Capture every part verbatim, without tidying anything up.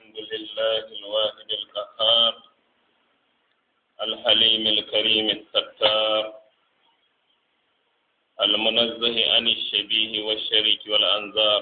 الحمد لله الواحد القهار الحليم الكريم الستار المنزه عن الشبيه والشريك والأنظار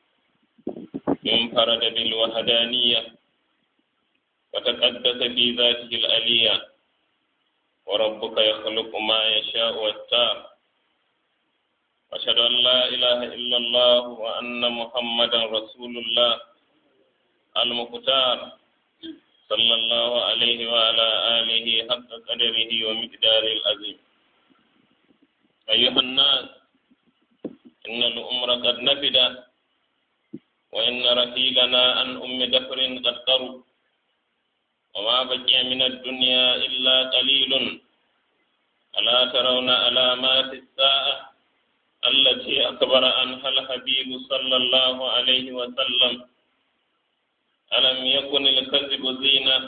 انفرد بالوحدانية وتقدس في ذاته العلية وربك يخلق ما يشاء ويختار أشهد أن لا إله إلا الله وأن محمدا رسول الله المختار صلى الله عليه وعلى آله حق قدره ومقداره العظيم. أيها الناس، إن الأمر قد نفد وإن رحيلنا عن أم دفر قد قرب وما بقي من الدنيا إلا قليل. ألا ترون علامات الساعة التي أخبر عنها الحبيب صلى الله عليه وسلم؟ ألم يكن الكذب زينة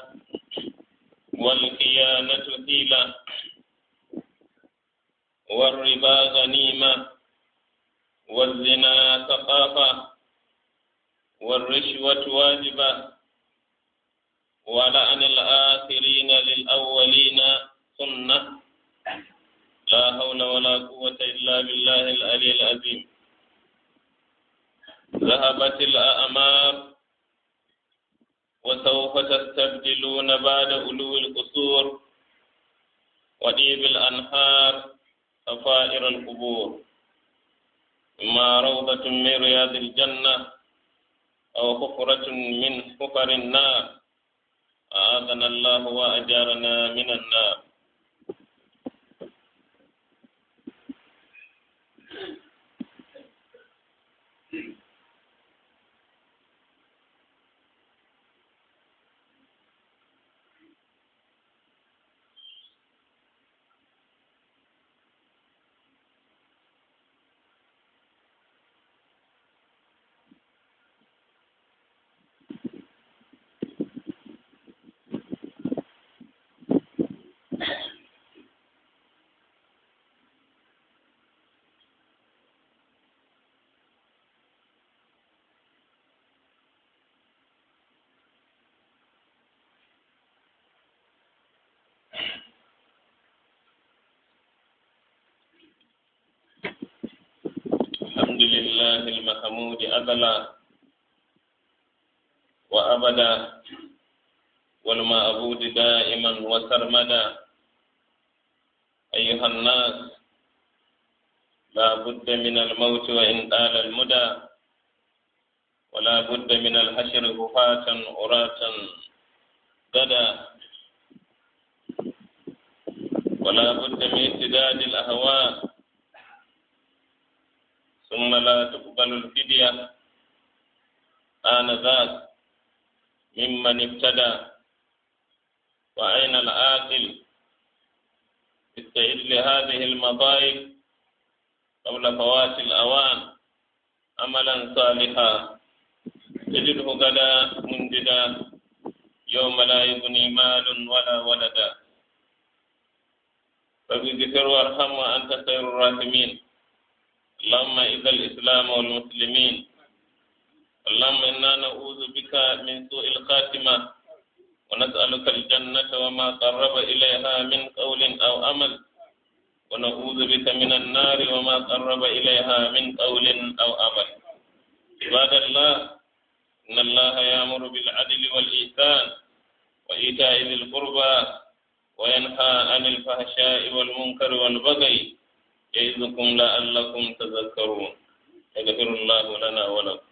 والخيانة حيلة والربا غنيمة والزنا ثقافة والرشوة واجبة ولعن الآخرين للأولين سنة. لا حول ولا قوة إلا بالله العلي العظيم. ذهبت الأعمار وسوف تستبدلون بعد علو القصور وطيب الأنهار صفائر القبور، إما روضة من رياض الجنة أو حفرة من حفر النار. أعاذنا الله وأجارنا من النار. الحمد لله المحمود أذلا وأبدا والمعبود دائما وسرمدا. أيها الناس، لا بد من الموت وإن طال المدى، ولا بد من الحشر هفاة عراة غدا، ولا بد من ارتداد الأهواء، ثم لا تقبل الفدية آنذاك ممن ابتدى. وأين العاقل؟ استعد لهذه المضايق قبل فوات الأوان عملا صالحا تجده غدا منجدا يوم لا يغني مال ولا ولدا. فبذكر وارحم وأنت خير الراحمين. اللهم إذ الإسلام والمسلمين. اللهم إنا نعوذ بك من سوء الخاتمة ونسألك الجنة وما قرب إليها من قول أو عمل، ونعوذ بك من النار وما قرب إليها من قول أو عمل. عباد الله، إن الله يأمر بالعدل والإحسان وإيتاء ذي القربى وينهى عن الفحشاء والمنكر والبغي يعظكم لعلكم تذكرون. يغفر الله لنا ولكم.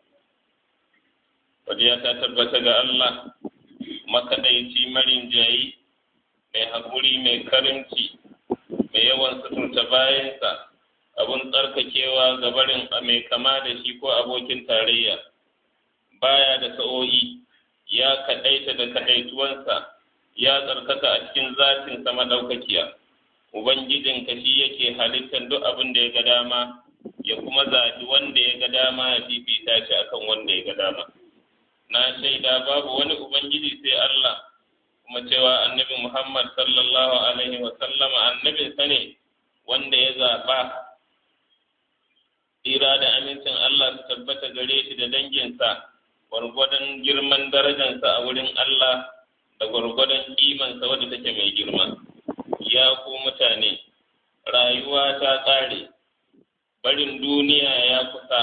Wadiya ta tabbata ga Allah makadaici marin jayi, mai haƙuri, mai karimci, mai yawan suturta bayansa, abun tsarkakewa ga barin mai kama da shi ko abokin tarayya. Baya da sa'o'i, ya kaɗaita da kaɗaituwansa, ya tsarkaka a cikin zatinsa madaukakiya. Ubangijinka shi yake halittar duk abin da ya ga dama, ya kuma zaɓi wanda ya ga dama ya fifita shi akan wanda ya ga dama. Na shaida babu wani Ubangiji sai Allah, kuma cewa annabi Muhammad sallallahu Alaihi wasallama annabinsa ne wanda ya zaɓa. Tsira da amincin Allah su tabbata gare shi da danginsa gwargwadon girman darajarsa a wurin Allah da gwargwadon kimansa wadda take mai girma. Ya ku mutane, rayuwa ta ƙare, barin duniya ya kusa.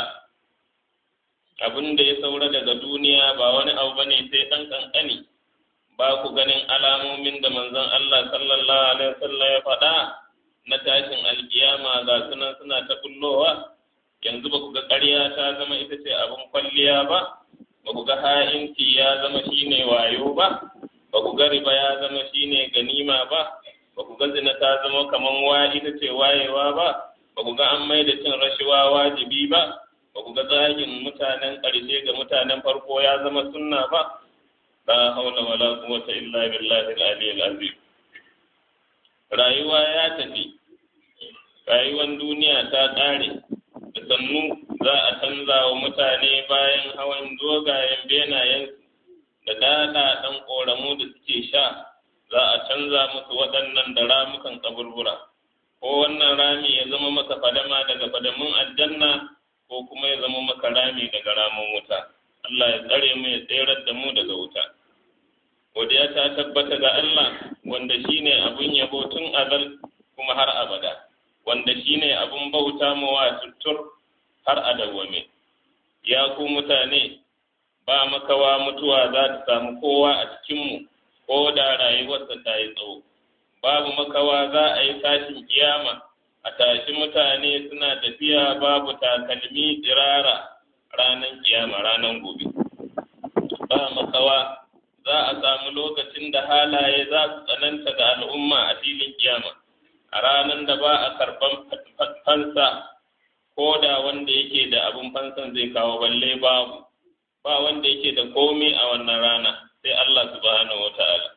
Abin da ya saura daga duniya ba wani abu bane sai ɗan ƙanƙani. Ba ku ganin alamomin da manzon Allah sallallahu alaihi wasallam ya faɗa na tashin alkiyama ga sunan suna ta bullowa? Yanzu ba ku ga ƙarya ta zama ita ce abin kwalliya ba? Ba ku ga ha'inci ya zama shine wayo ba? Ba ku ga riba ya zama shine ganima ba? Ba ku ga zina ta zama kaman wa ita ce wayewa ba? Ba ku ga an mai da cin rashawa wajibi ba? Ba ku ga zagin mutanen ƙarshe ga mutanen farko ya zama sunna ba? La haula wala quwwata illa billahi al-aliyyil azim. Rayuwa ya tafi. Rayuwar duniya ta ƙare. Da sannu za a canza wa mutane bayan hawan dogayen benayensu da daɗaɗɗen ƙoramu da suke sha, za a canza musu waɗannan da ramukan kaburbura. Ko wannan rami ya zama maka fadama daga fadamun aljanna, ko kuma ya zama maka rami daga ramin wuta. Allah ya tsare mu ya tserar da mu daga wuta. Godiya ta tabbata ga Allah wanda shine abun yabo tun azal kuma har abada, wanda shine abun bauta mawa tuttur har a dawwame. Ya ku mutane, ba makawa mutuwa za ta samu kowa a cikinmu, ko da rayuwarsa ta yi tsawo. Babu makawa za a yi tashin kiyama, a tashi mutane suna tafiya babu takalmi tsirara ranar kiyama, ranar gobe. Ba makawa za a samu lokacin da halaye za su tsananta ga al'umma a filin kiyama, a ranar da ba a karɓan fansa, ko da wanda yake da abin fansan zai kawo, balle babu. Ba wanda yake da komai a wannan rana sai Allah subhanahu wata'ala.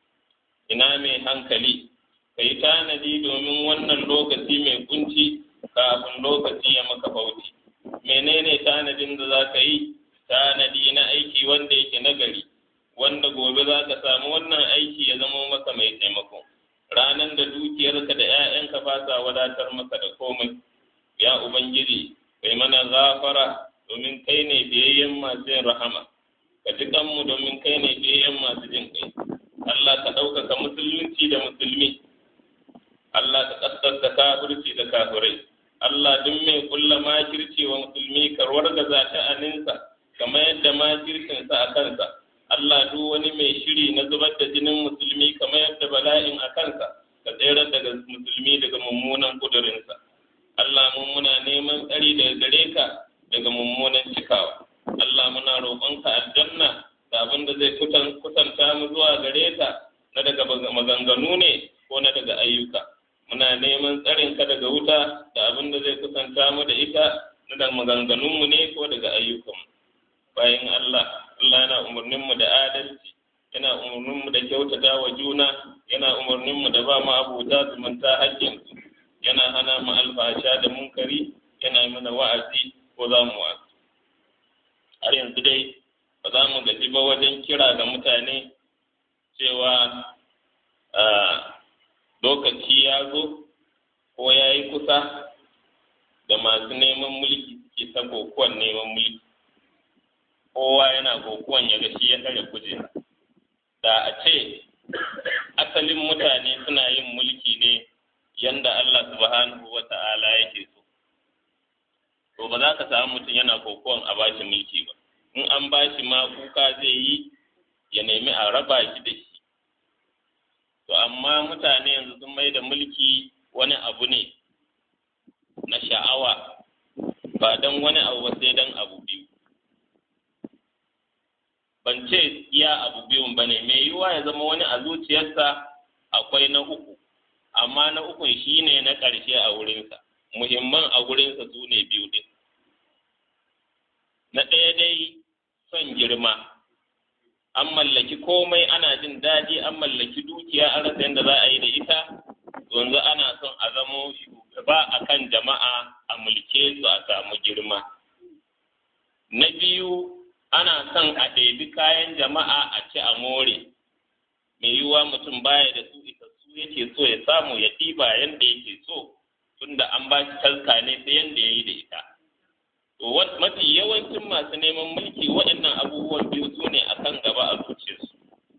Ina mai hankali, ka yi tanadi domin wannan lokaci mai kunci kafin lokaci ya maka bauti. Menene tanadin da za ka yi? Tanadi na aiki wanda yake nagari, wanda gobe za ka samu wannan aiki ya zama maka mai taimako. Ranar da dukiyarka da 'ya'yanka ba sa wadatar maka da komai. Ya Ubangiji, kai mana gafara domin kai ne biyayyen masu yin rahama, ka ji kanmu domin kai ne biyayyen masu jin kai. Allah ka ɗaukaka musulunci da musulmi, Allah ka ƙasƙanta kafirci da kafirai. Allah duk mai kulla makirci wa musulmi ka wargaza sha'aninsa kamar yadda makircinsa a kansa. Allah duk wani mai shiri na zubar da jinin musulmi kamar yadda bala'in a kansa, ka tsere daga musulmi daga mummunan kudurinsa. Allah mun muna neman tsari daga gare ka daga mummunan cikawa. Allah muna roƙonka aljanna da abin da zai kusanta mu zuwa gare ta na daga maganganu ne ko na daga ayyuka. Muna neman tsarinka daga wuta da abin da zai kusanta mu da ita na daga maganganunmu ne ko daga ayyukanmu. Bayan Allah, Allah yana umarninmu da adalci, yana umarninmu da kyautata wa juna, yana umarninmu da ba mu abuta zumunta haƙƙinsu, yana hana mu alfasha da munkari, yana mana wa'azi ko za mu wa'azi. Har yanzu dai ba za mu gaji ba wajen kira ga mutane cewa lokaci ya zo ko ya yi kusa da masu neman mulki suke ta kokuwan neman mulki. Kowa yana kokuwan ya ga shi ya tsare kujera. Da a ce asalin mutane suna yin mulki ne yanda Allah subhanahu wa ta'ala yake so, to ba za ka samu mutum yana kokuwan a bashi mulki ba. In an bashi ma kuka zai yi ya nemi a raba shi da shi. To amma mutane yanzu sun mai da mulki wani abu ne na sha'awa, ba don wani abu ba sai don abu biyu. Ban ce iya abu biyun ba ne, mai yiwuwa ya zama wani a zuciyarsa akwai na uku, amma na ukun shi ne na ƙarshe a wurinsa, muhimman a wurinsa su ne biyu ɗin. Na ɗaya dai son girma, an mallaki komai ana jin daɗi, an mallaki dukiya an rasa yadda za a yi da ita, yanzu ana son a zamo shugaba a kan jama'a a mulke su a samu girma. Na biyu, ana son a ɗebi kayan jama'a a ci a more, mai yiwuwa mutum baya da su isassu yake so ya samu ya ɗiba yadda yake so, tunda an ba shi taska ne sai yadda ya yi da ita. mafi yawancin masu neman mulki waɗannan abubuwan biyu su ne a kan gaba a zuciyarsu.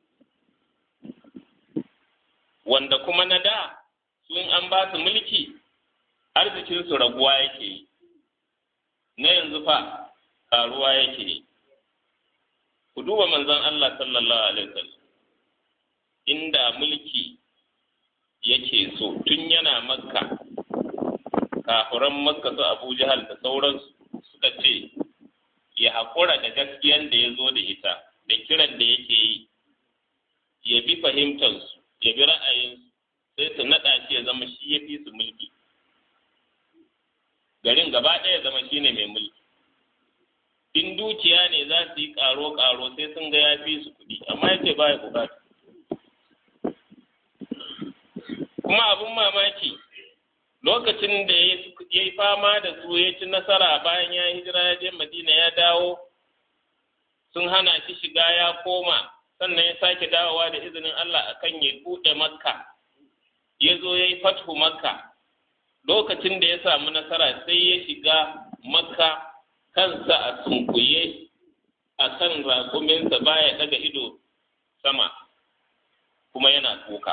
Wanda kuma na da su in an ba su mulki arzikinsu raguwa yake yi, na yanzu fa ƙaruwa yake yi. Ku duba manzon Allah sallallahu alaihi wasallam inda mulki yake so tun yana Makka, kafuran Makka su Abu Jahal da sauransu suka ce ya haƙura da gaskiyan da ya zo da ita da kiran da yake yi, ya bi fahimtarsu, ya bi ra'ayinsu, sai su naɗa shi ya zama shi ya fi su mulki. Garin gaba ɗaya zama shi ne mai mulki. In dukiya ne za su yi ƙaro-ƙaro sai sun ga ya fi su kuɗi, amma yake ba ya buƙata. Kuma abin mamaki, lokacin da ya yi fama da su ya ci nasara bayan ya hijira ya je Madina ya dawo, sun hana shi shiga ya koma, sannan ya sake dawowa da izinin Allah akan ya buɗe Makka, ya zo ya yi fathu Makka. Lokacin da ya samu nasara sai ya shiga Makka kansa a sunkuye a kan raƙuminsa baya daga ido sama, kuma yana kuka.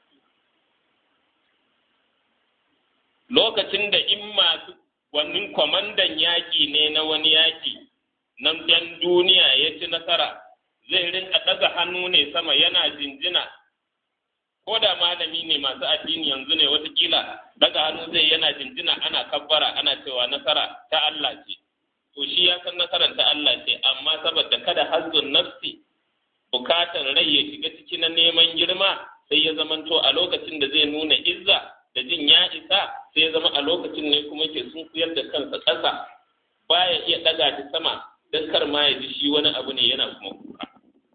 Lokacin da in masu wani kwamandan yaƙi ne na wani yaƙi nan ɗan duniya ya ci nasara, zai rinka ɗaga hannu ne sama yana jinjina, ko da malami ne masu addini yanzu ne watakila daga hannu zai yana jinjina ana kabbara ana cewa nasara ta Allah ce. To shi ya san nasarar ta Allah ce, amma saboda kada hazzun nafsi bukatar rai ya shiga ciki na neman girma, sai ya zamanto a lokacin da zai nuna izza da jin ya isa, sai ya zama a lokacin ne kuma ke sunkuyar da kansa ƙasa, baya iya ɗaga ta sama don kar ma ya ji shi wani abu ne yana kuma kuka.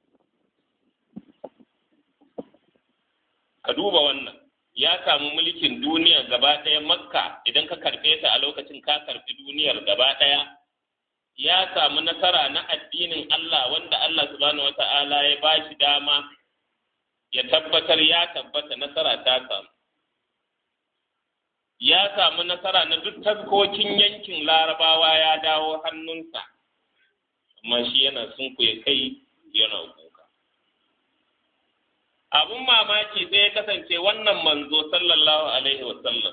Ka duba wannan, ya samu mulkin duniya gaba ɗaya. Makka idan ka karɓe ta a lokacin ka karɓi duniyar gaba ɗaya. Ya samu nasara na addinin Allah wanda Allah subhanahu wata'ala ya ba shi dama ya tabbatar ya tabbata nasara ta samu. Ya samu nasara na duk taskokin yankin Larabawa ya dawo hannunsa, amma shi yana sunkuye kai yana kuka. Abun mamaki sai ya kasance wannan manzo sallallahu alaihi wasallam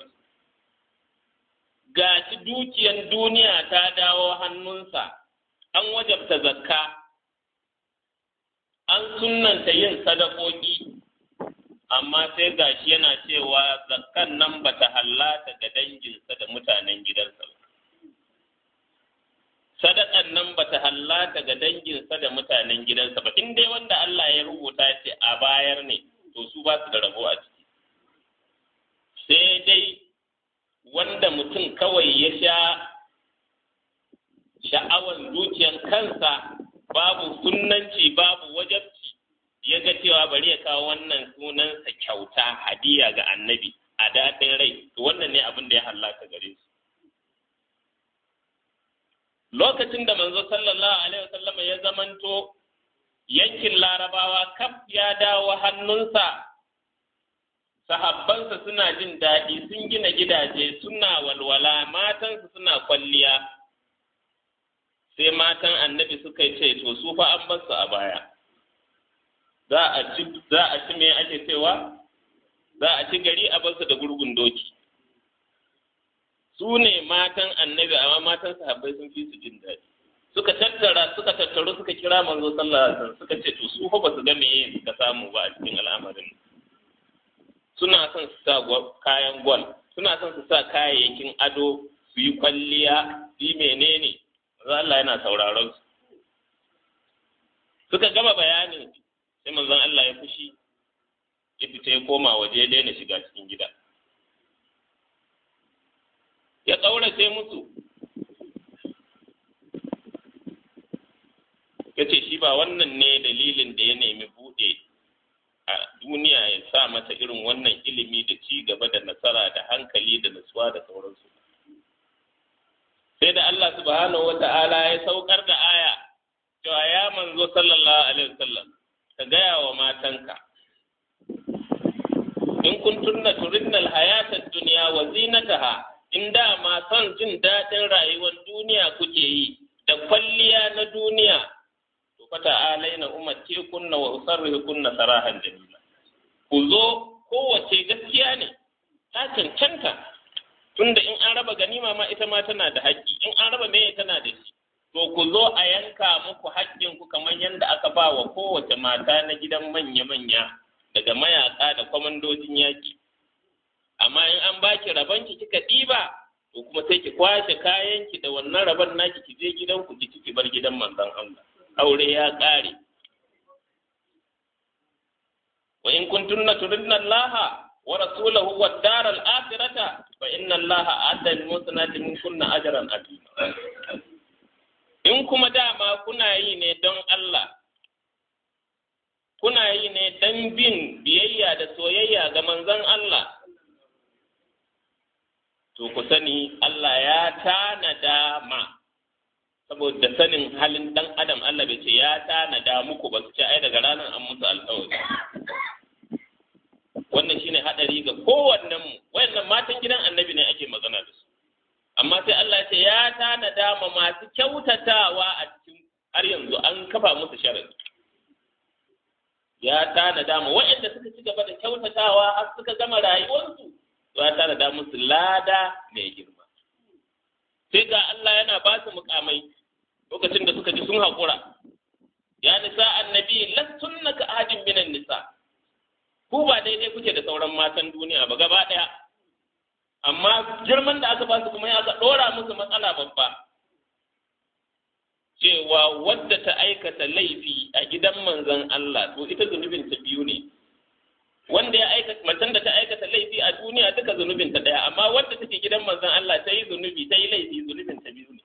ga shi dukiyan duniya ta dawo hannunsa, an wajabta zakka, an sunnanta yin sadakoki, amma sai ga shi yana cewa zakkan nan ba ta hallata ga danginsa da mutanen gidansa ba. Sadakan nan ba ta hallata ga danginsa da mutanen gidansa ba, in dai wanda Allah ya rubuta ce a bayar ne, to su ba su da rabo a ciki. Sai dai wanda mutum kawai ya sha sha'awar dukiyan kansa, babu sunnanci babu wajabci, ya ga cewa bari ya kawo wannan sunansa kyauta hadiya ga annabi a daɗin rai, to wannan ne abin da ya hallaka gare su. Lokacin da manzo sallallahu alaihi wasallam ya zamanto yankin Larabawa kaf ya dawo hannunsa, sahabbansa suna jin daɗi, sun gina gidaje, suna walwala, matansu suna kwalliya. Sai matan annabi suka yi ce, to su fa an bar su a baya. Za a ci, za a ci me ake cewa? Za a ci gari a bar su da gurgun doki. Su ne matan annabi, amma matan sahabbai sun fi su jin daɗi. Suka tattara, suka tattaru, suka kira manzo sallallahu alaihi wasallam, suka ce to su fa ba su ga me suka samu ba a cikin al'amarin. Suna son su sa kayan gwal, suna son su sa kayayyakin ado, su yi kwalliya, su yi menene, Allah yana sauraron su. Suka gama bayanin, sai manzon Allah ya fushi, ya fita ya koma waje ya daina shiga cikin gida. Ya ƙaurace musu, ya ce shi ba wannan ne dalilin da ya nemi buɗe a duniya ya sa mata irin wannan ilimi da ci gaba da nasara da hankali da nutsuwa da sauransu. Sai da Allah subhanahu wata'ala ya saukar da aya cewa ya manzo sallallahu alaihi wasallam ka gaya wa matanka in kuntunna turidna alhayata ad-dunya wa zinataha in dama son jin daɗin rayuwar duniya kuke yi da kwalliya na duniya to fata alaina ummati kunna wa usarrihu kunna sarahan jamila. Ku zo kowace gaskiya ne ta cancanta tunda in an raba ganima ma ita ma tana da haƙƙi, in an raba meye tana da shi. To ku zo a yanka muku haƙƙinku kamar yadda aka ba wa kowace mata na gidan manya-manya daga mayaƙa da kwamandojin yaƙi. Amma in an baki rabanki kika ɗiba, to kuma sai ki kwashe kayanki da wannan rabon naki ki je gidanku ki ciki bar gidan manzon Allah. Aure ya ƙare. Wa in kuntunna turidna Allah wa rasulahu wad daral akhirata fa inna Allah a'adda lil muhsinati minkunna ajran azima. In kuma dama kuna yi ne don Allah, kuna yi ne don bin biyayya da soyayya ga manzon Allah, to ku sani Allah ya tanada ma, saboda sanin halin ɗan adam Allah bai ce ya tanada muku ba su ce ai daga ranar an musu alƙawari. Wannan shine haɗari ga kowannen mu, wayannan matan gidan annabi ne ake magana da su. Amma sai Allah ya ce ya tanada ma masu kyautatawa a cikin har yanzu an kafa musu sharadi. Ya tanada ma waɗanda suka ci gaba da kyautatawa har suka gama rayuwarsu, to ya tanada musu lada mai girma. Sai ga Allah yana ba su mukamai lokacin da suka ji sun haƙura. Ya nisa annabi lastunna ka ahadin minan nisa. Ku ba daidai kuke da sauran matan duniya ba gaba ɗaya. Amma girman da aka ba su kuma ya aka ɗora musu matsala babba, cewa wadda ta aikata laifi a gidan manzon Allah to ita zunubin ta biyu ne. Wanda ya aikata macen da ta aikata laifi a duniya duka zunubin ta ɗaya, amma wadda take gidan manzon Allah ta yi zunubi ta yi laifi zunubin ta biyu ne.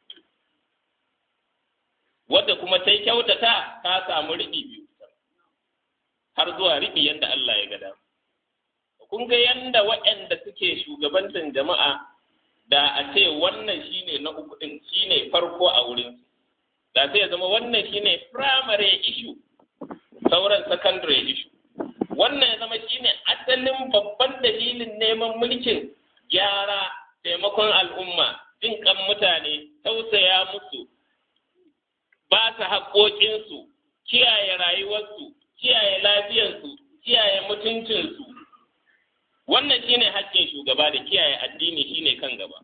Wadda kuma ta yi kyautata ta samu riɓi biyu har zuwa riɓi yadda Allah ya ga dama. Kun ga yanda waɗanda suke shugabantar jama'a da a ce wannan shine na uku din shine farko a wurin, da sai ya zama wannan shine primary issue, sauran secondary issue. Wannan ya zama shine asalin babban dalilin neman mulkin gyara, taimakon al'umma, jin kan mutane, tausaya musu, ba su haƙoƙinsu, kiyaye rayuwarsu, kiyaye lafiyarsu, kiyaye mutuncinsu. Wannan shine haƙƙin shugaba da kiyaye addini shine kan gaba.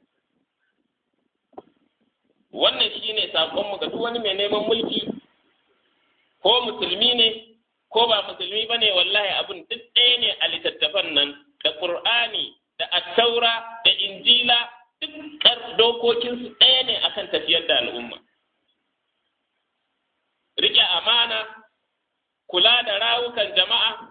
Wannan shine sakonmu ga duk wani mai neman mulki, ko musulmi ne ko ba musulmi bane, wallahi abin duk ɗaya ne a littattafan nan, da Qur'ani da At-Taura da Injila, duk dokokinsu ɗaya ne akan tafiyar da al'umma. Rike amana, kula da rawukan jama'a,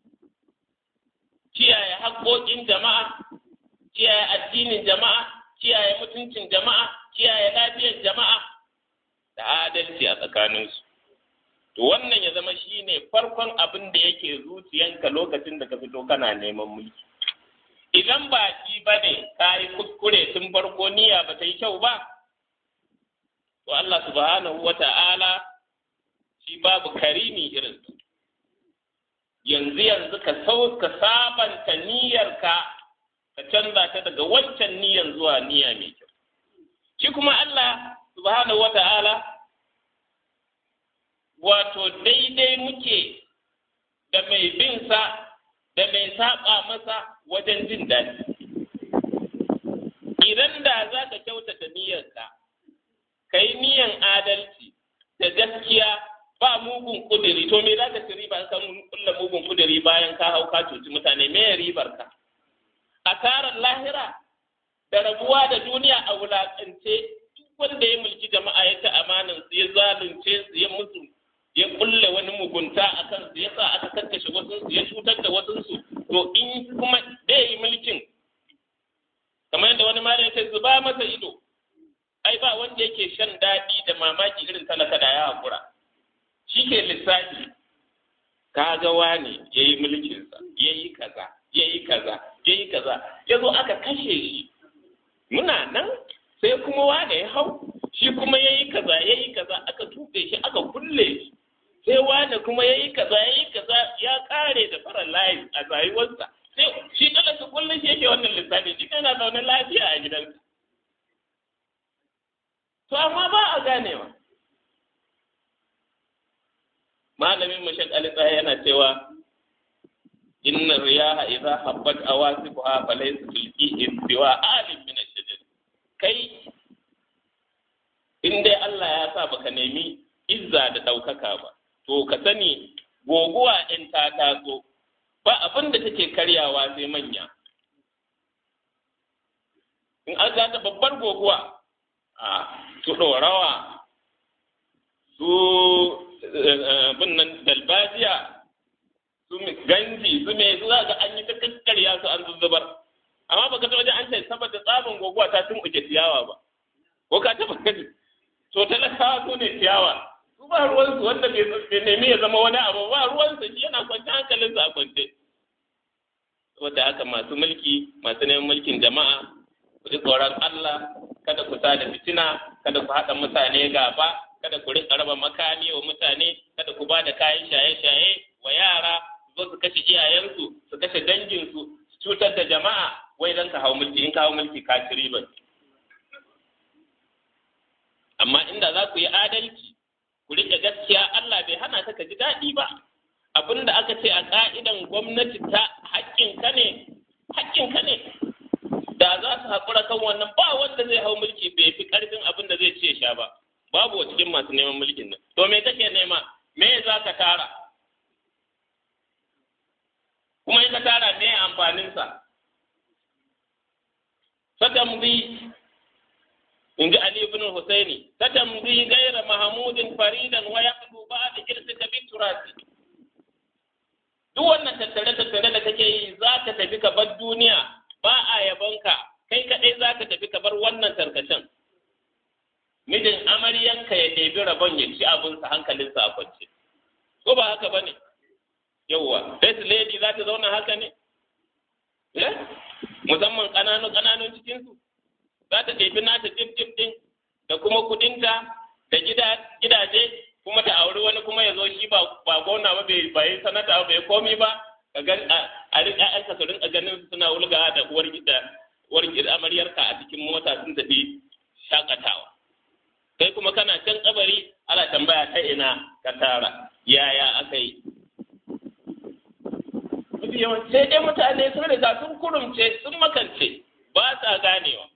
kiyaye haƙoƙin jama'a, kiyaye addinin jama'a, kiyaye mutuncin jama'a, kiyaye lafiyar jama'a, da adalci a tsakaninsu. To wannan ya zama shi ne farkon abin da yake zuciyanka lokacin da ka fito kana neman mulki. Idan ba shi ba ne ka yi kuskure tun farko niyya ba ta yi kyau ba, to Allah subhanahu wa ta'ala shi babu karimi irin su. Yanzu yanzu ka sau ka sabanta niyyarka ka canza ta daga wancan niyyar zuwa niyya mai kyau. Shi kuma Allah subhanahu wa ta'ala wato daidai muke da mai bin sa da mai saba masa wajen jin daɗi. Idan da za ka kyautata niyyarka, ka yi niyyan adalci da gaskiya ba mugun kudiri, to me za ka ci riba kan kulla mugun kudiri bayan ka hau ka cuci mutane, me ya ribar ka? Asarar lahira da rabuwa da duniya a wulaƙance, duk wanda ya mulki jama'a ya ci amanan su, ya zalunce su, ya musu, ya kulle wani mugunta a kan su, ya sa aka kakkashe wasu su, ya cutar da wasu su, to in kuma zai yi mulkin kamar yadda wani mara ya ce zuba masa ido, ai ba wanda yake shan daɗi da mamaki irin talaka da ya haƙura. Shi ke lissafi, ka ga wani ya yi mulkinsa, ya yi kaza, ya yi kaza, ya yi kaza, ya zo aka kashe shi. Muna nan sai kuma wane ya hau, shi kuma ya yi kaza, ya yi kaza, aka tuɓe shi, aka kulle shi. Sai wane kuma ya yi kaza, ya yi kaza, ya ƙare da fara layi a rayuwarsa. Sai shi talaka kullum shi yake wannan lissafi shi kana zaune lafiya a gidanka to amma ba a ganewa. Malamin mashak alisa yana cewa inna riyaha idza habbat awasifuha falaysa tilki istiwa alim min ash-shajar. Kai in dai Allah ya sa baka nemi izza da daukaka ba to ka sani goguwa in ta taso ba abin da take karyawa sai manya. In an ga ta babbar goguwa a su dorawa su binnan dalbajiya su ganji su me su za ga an yi ta kakkarya su an zuzzubar amma baka ta waje an ce saboda tsabin goguwa ta tun uke ciyawa ba ko ka taba kaji to talakawa su ne ciyawa su ba ruwansu wanda bai nemi ya zama wani abu ba ruwansu shi yana kwance hankalinsa a kwance saboda haka masu mulki masu neman mulkin jama'a ku ji tsoron Allah kada ku sa da fitina kada ku haɗa mutane gaba kada ku rika raba makami wa mutane kada ku ba da kayan shaye-shaye wa yara zo su kashe iyayensu su kashe danginsu su cutar da jama'a wai dan ka hau mulki in ka hau mulki ka ci riba amma inda za ku yi adalci ku rike gaskiya Allah bai hana ka ji daɗi ba abinda aka ce a ka'idan gwamnati ta haƙƙinka ne haƙƙinka ne da za su haƙura kan wannan ba wanda zai hau mulki bai fi ƙarfin abin da zai ce sha ba babu cikin masu neman mulkin nan to me kake nema me za ka tara kuma in ka tara me amfaninsa satambi in ji Ali ibn Husaini satambi gaira Mahamudin faridan wa yaqdu ba'da irsika bi turasi duk wannan tattare tattare da kake yi za ka tafi ka bar duniya ba a yabonka kai kaɗai za ka tafi ka bar wannan tarkacen mijin amaryanka ya ɗebi rabon ya ci abinsa hankalinsa a kwance ko ba haka ba ne yauwa first lady za ta zauna haka ne musamman ƙananu ƙananun cikinsu za ta ɗebi nata jif jif ɗin da kuma kuɗinta da gidaje kuma ta auri wani kuma ya zo shi ba gona ba bai bai sanata ba bai komi ba ka ga a riƙa ƴaƴanka su rinƙa ganin suna wulga da uwar gida uwar gida amaryarka a cikin mota sun tafi shakatawa kai kuma kana can kabari ana tambaya ta ina ka tara yaya aka yi sai dai mutane sun riga sun kurumce sun makance ba sa ganewa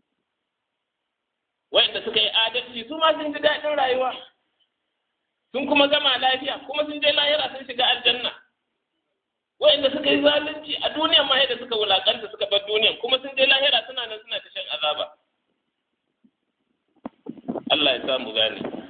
wanda suka yi adalci su ma sun ji daɗin rayuwa sun kuma gama lafiya kuma sun je lahira sun shiga aljanna wanda suka yi zalunci a duniya ma yadda suka wulakanta suka bar duniyan kuma sun je lahira suna nan suna ta shan azaba Allah ya samu gane